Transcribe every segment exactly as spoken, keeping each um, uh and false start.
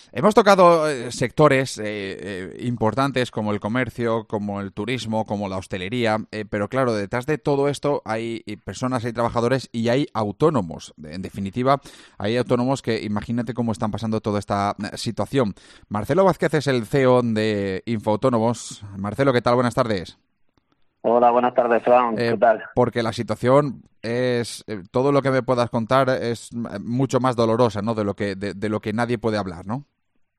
Hemos tocado eh, sectores eh, eh, importantes como el comercio, como el turismo, como la hostelería, eh, pero claro, detrás de todo esto hay eh, personas, hay trabajadores y hay autónomos. En definitiva, hay autónomos que imagínate cómo están pasando toda esta eh, situación. Marcelo Vázquez es el C E O de Infoautónomos. Marcelo, ¿qué tal? Buenas tardes. Hola, buenas tardes, Fran. Eh, ¿Qué tal? porque la situación es, eh, todo lo que me puedas contar es eh, mucho más dolorosa, ¿no? De lo que, de, de lo que nadie puede hablar, ¿no?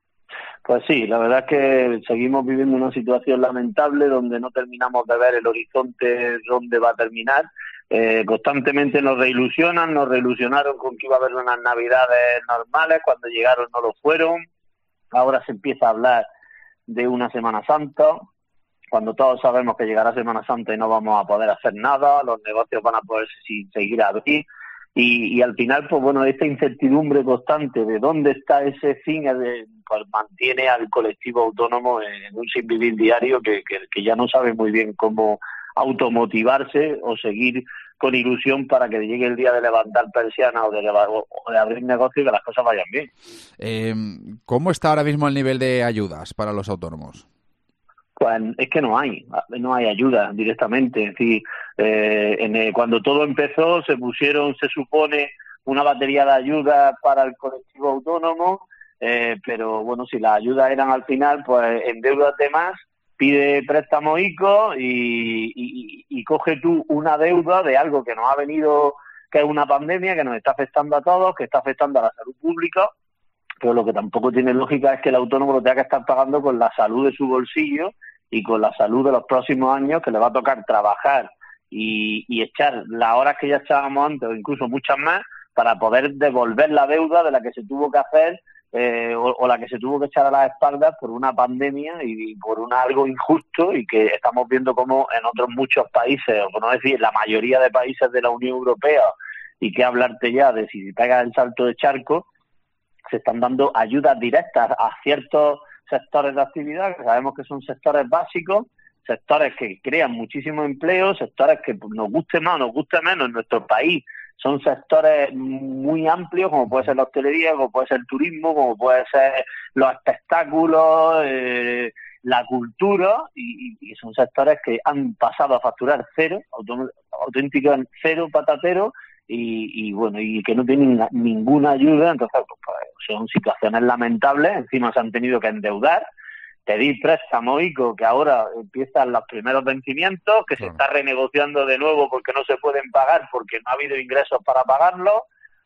Pues sí, la verdad es que seguimos viviendo una situación lamentable donde no terminamos de ver el horizonte dónde va a terminar. Eh, constantemente nos reilusionan, nos reilusionaron con que iba a haber unas navidades normales, cuando llegaron no lo fueron. Ahora se empieza a hablar de una Semana Santa, cuando todos sabemos que llegará Semana Santa y no vamos a poder hacer nada, los negocios van a poder sin seguir a abrir. Y, y al final, pues bueno, esta incertidumbre constante de dónde está ese fin, eh, pues mantiene al colectivo autónomo en un sinvivir diario que, que, que ya no sabe muy bien cómo automotivarse o seguir con ilusión para que llegue el día de levantar persiana o de, o de abrir negocio y que las cosas vayan bien. Eh, ¿Cómo está ahora mismo el nivel de ayudas para los autónomos? Pues es que no hay, no hay ayuda directamente. Es decir, eh, en el, cuando todo empezó se pusieron, se supone, una batería de ayudas para el colectivo autónomo, eh, pero bueno, si las ayudas eran al final, pues endeúdate más, pide préstamo ICO y, y, y coge tú una deuda de algo que nos ha venido, que es una pandemia que nos está afectando a todos, que está afectando a la salud pública, pero lo que tampoco tiene lógica es que el autónomo lo tenga que estar pagando con la salud de su bolsillo y con la salud de los próximos años, que le va a tocar trabajar y, y echar las horas que ya echábamos antes o incluso muchas más para poder devolver la deuda de la que se tuvo que hacer eh, o, o la que se tuvo que echar a las espaldas por una pandemia y, y por una, algo injusto, y que estamos viendo como en otros muchos países, o por no decir la mayoría de países de la Unión Europea, y que hablarte ya de si pegas el salto de charco, se están dando ayudas directas a ciertos sectores de actividad que sabemos que son sectores básicos, sectores que crean muchísimo empleo, sectores que nos guste más o nos guste menos en nuestro país. Son sectores muy amplios, como puede ser la hostelería, como puede ser el turismo, como puede ser los espectáculos, eh, la cultura, y, y son sectores que han pasado a facturar cero, auténticos cero patatero, y, y bueno, y que no tienen ninguna ayuda. Entonces pues, pues, son situaciones lamentables. Encima se han tenido que endeudar, pedir préstamo ICO, que ahora empiezan los primeros vencimientos, que se Claro. está renegociando de nuevo porque no se pueden pagar, porque no ha habido ingresos para pagarlos.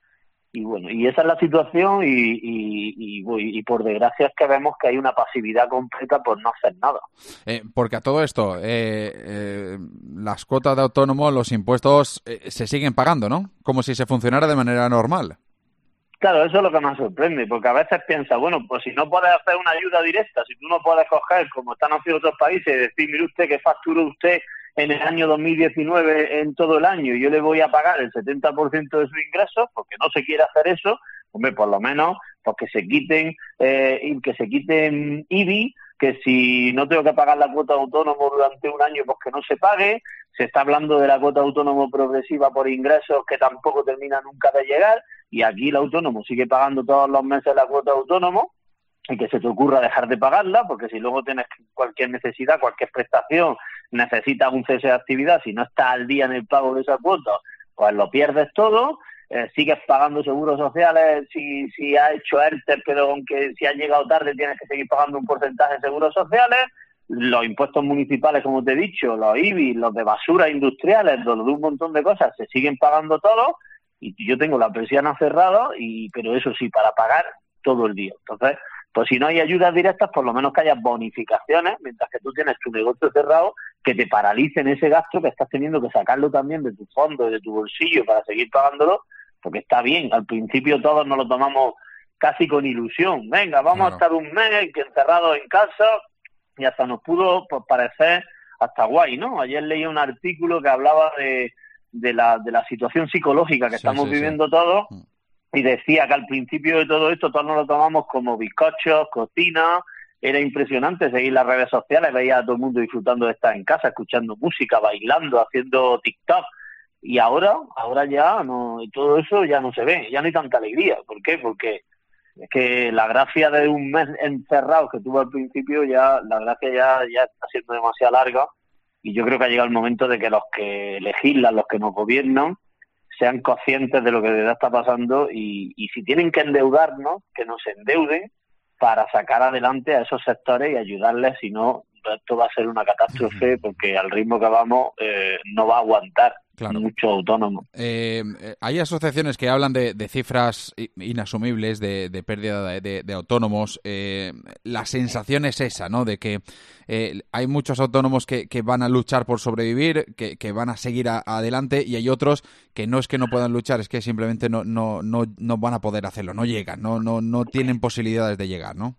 Y bueno, y esa es la situación, y, y, y, y por desgracia es que vemos que hay una pasividad completa por no hacer nada. Eh, porque a todo esto, eh, eh, las cuotas de autónomo, los impuestos eh, se siguen pagando, ¿no? Como si se funcionara de manera normal. Claro, eso es lo que más sorprende, porque a veces piensa, bueno, pues si no puedes hacer una ayuda directa, si tú no puedes coger, como están haciendo otros países, y decir, mire usted que facturó usted en el año dos mil diecinueve en todo el año y yo le voy a pagar el setenta por ciento de sus ingresos, porque no se quiere hacer eso, hombre, por lo menos pues que se quiten eh, que se quiten I B I, que si no tengo que pagar la cuota de autónomo durante un año, pues que no se pague. Se está hablando de la cuota de autónomo progresiva por ingresos, que tampoco termina nunca de llegar, y aquí el autónomo sigue pagando todos los meses la cuota de autónomo, y que se te ocurra dejar de pagarla, porque si luego tienes cualquier necesidad, cualquier prestación, necesitas un cese de actividad, si no estás al día en el pago de esa cuota, pues lo pierdes todo. Eh, sigues pagando seguros sociales si, si has hecho ERTE, pero aunque si has llegado tarde tienes que seguir pagando un porcentaje de seguros sociales. Los impuestos municipales, como te he dicho, los I B I, los de basura industriales, los de un montón de cosas, se siguen pagando todos, y yo tengo la persiana cerrada, y pero eso sí, para pagar todo el día. Entonces, pues si no hay ayudas directas, por lo menos que haya bonificaciones, mientras que tú tienes tu negocio cerrado, que te paralicen ese gasto que estás teniendo que sacarlo también de tu fondo y de tu bolsillo para seguir pagándolo, porque está bien, al principio todos nos lo tomamos casi con ilusión. Venga, vamos a Claro. estar un mes encerrados en casa, y hasta nos pudo pues, parecer hasta guay, ¿no? Ayer leí un artículo que hablaba de, de, la, de la situación psicológica que Sí, estamos sí, sí. viviendo todos, y decía que al principio de todo esto todos nos lo tomamos como bizcochos, cocina. Era impresionante seguir las redes sociales, veía a todo el mundo disfrutando de estar en casa, escuchando música, bailando, haciendo TikTok. Y ahora, ahora ya no, todo eso ya no se ve, ya no hay tanta alegría. ¿Por qué? Porque Es que la gracia de un mes encerrado que tuvo al principio, ya la gracia ya, ya está siendo demasiado larga, y yo creo que ha llegado el momento de que los que legislan, los que nos gobiernan, sean conscientes de lo que de verdad está pasando, y, y si tienen que endeudarnos, que nos endeuden para sacar adelante a esos sectores y ayudarles. Si no, esto va a ser una catástrofe, porque al ritmo que vamos eh, no va a aguantar. Claro. Mucho autónomo. Eh, hay asociaciones que hablan de, de cifras inasumibles de, de pérdida de, de, de autónomos. Eh, la sensación es esa, ¿no? De que eh, hay muchos autónomos que, que van a luchar por sobrevivir, que, que van a seguir a, adelante, y hay otros que no es que no puedan luchar, es que simplemente no, no, no, no van a poder hacerlo, no llegan, no, no, no tienen posibilidades de llegar, ¿no?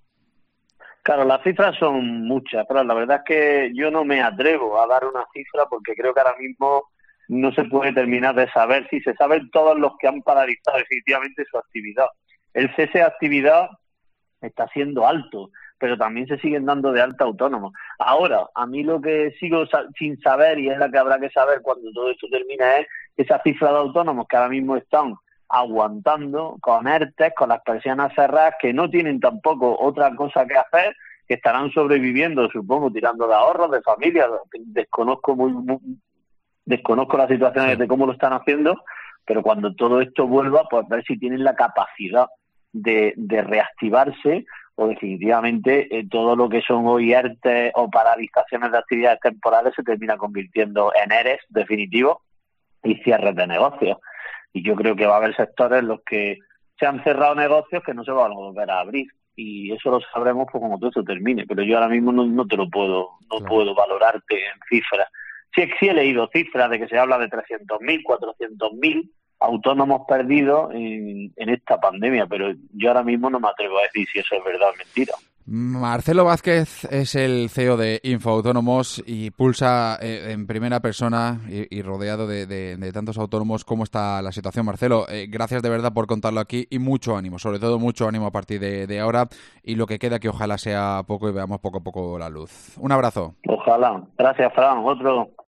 Claro, las cifras son muchas, pero la verdad es que yo no me atrevo a dar una cifra, porque creo que ahora mismo no se puede terminar de saber. Si se saben todos los que han paralizado definitivamente su actividad. El cese de actividad está siendo alto, pero también se siguen dando de alta autónomos. Ahora, a mí lo que sigo sa- sin saber, y es la que habrá que saber cuando todo esto termine, es esa cifra de autónomos que ahora mismo están aguantando con ERTE, con las persianas cerradas, que no tienen tampoco otra cosa que hacer, que estarán sobreviviendo, supongo, tirando de ahorros, de familia. Desconozco muy, muy Desconozco las situaciones de cómo lo están haciendo, pero cuando todo esto vuelva, pues ver si tienen la capacidad de, de reactivarse, o definitivamente eh, todo lo que son hoy ERTE o paralizaciones de actividades temporales se termina convirtiendo en ERES definitivos y cierres de negocios. Y yo creo que va a haber sectores en los que se han cerrado negocios que no se van a volver a abrir, y eso lo sabremos pues cuando todo esto termine, pero yo ahora mismo no, no te lo puedo, no claro. puedo valorarte en cifras. Sí, sí he leído cifras de que se habla de trescientos mil, cuatrocientos mil autónomos perdidos en, en esta pandemia, pero yo ahora mismo no me atrevo a decir si eso es verdad o mentira. Marcelo Vázquez es el C E O de Infoautónomos y pulsa eh, en primera persona y, y rodeado de, de, de tantos autónomos cómo está la situación. Marcelo, eh, gracias de verdad por contarlo aquí, y mucho ánimo, sobre todo mucho ánimo a partir de, de ahora, y lo que queda que ojalá sea poco y veamos poco a poco la luz. Un abrazo. Ojalá. Gracias, Fran. Otro.